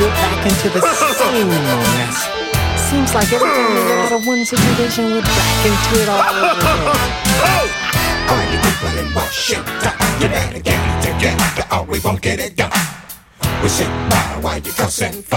get back into the same old mess. Seems like every time we get out of one situation, we're back into it all over again. All you people in Washington, you better get it together or we won't get it done. We sit by while you cuss and fuss.